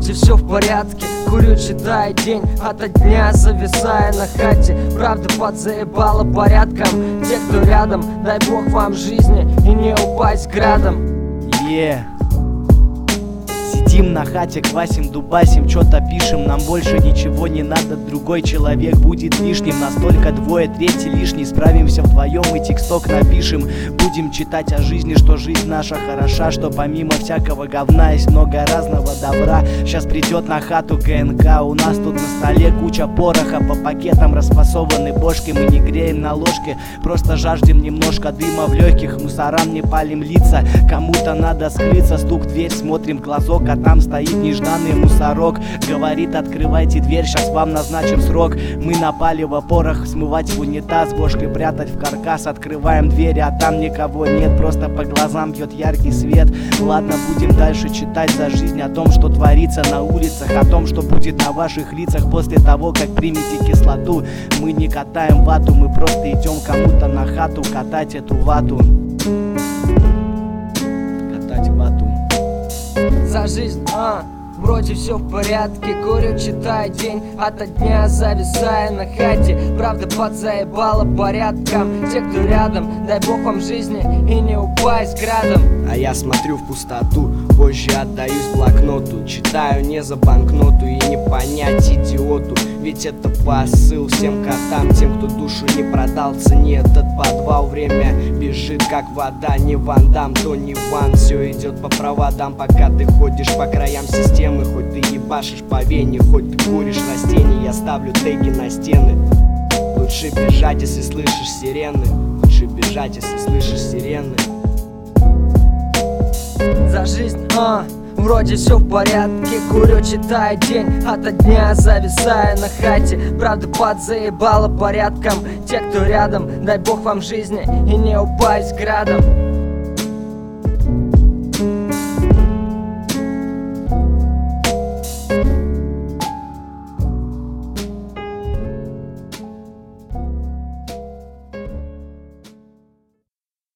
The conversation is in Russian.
вроде все в порядке. Курю, читаю день ото дня, зависая на хате. Правда подзаебала порядком. Те, кто рядом, дай бог вам жизни и не упасть градом. Сидим на хате, квасим, дубасим, чё-то пишем. Нам больше ничего не надо, другой человек будет лишним. Настолько двое, третий лишний. Справимся вдвоем и тексток напишем. Будем читать о жизни, что жизнь наша хороша, что помимо всякого говна есть много разного добра. Сейчас придет на хату КНК, у нас тут на столе куча пороха. По пакетам расфасованы бошки, мы не греем на ложке, просто жаждем немножко дыма в легких. Мусорам не палим лица, кому-то надо скрыться. Стук в дверь, смотрим в глазок, а там стоит нежданный мусорок. Говорит: открывайте дверь, сейчас вам назначим срок. Мы напали в порох, смывать в унитаз, бошкой прятать в каркас. Открываем двери, а там никого нет, просто по глазам бьет яркий свет. Ладно, будем дальше читать за жизнь, о том, что творится на улицах, о том, что будет на ваших лицах после того, как примете кислоту. Мы не катаем вату, мы просто идем кому-то на хату катать эту вату. Катать вату. За жизнь, вроде все в порядке. Курю, читаю день ото дня, зависая на хате. Правда подзаебала порядком. Те, кто рядом, дай бог вам жизни и не упасть градом. А я смотрю в пустоту, позже отдаюсь блокноту. Читаю не за банкноту и не понять идиоту. Ведь это посыл всем котам, тем, кто душу не продал. Цени этот подвал, время бежит как вода. Не Ван Дам, то не Ван. Все идет по проводам, пока ты ходишь по краям системы. Хоть ты ебашишь по вене, хоть ты куришь растения, я ставлю теги на стены. Лучше бежать, если слышишь сирены. Лучше бежать, если слышишь сирены. За жизнь, вроде все в порядке. Курю, читаю день ото дня, зависая на хате. Правда подзаебала порядком. Те, кто рядом, дай бог вам жизни и не упасть градом.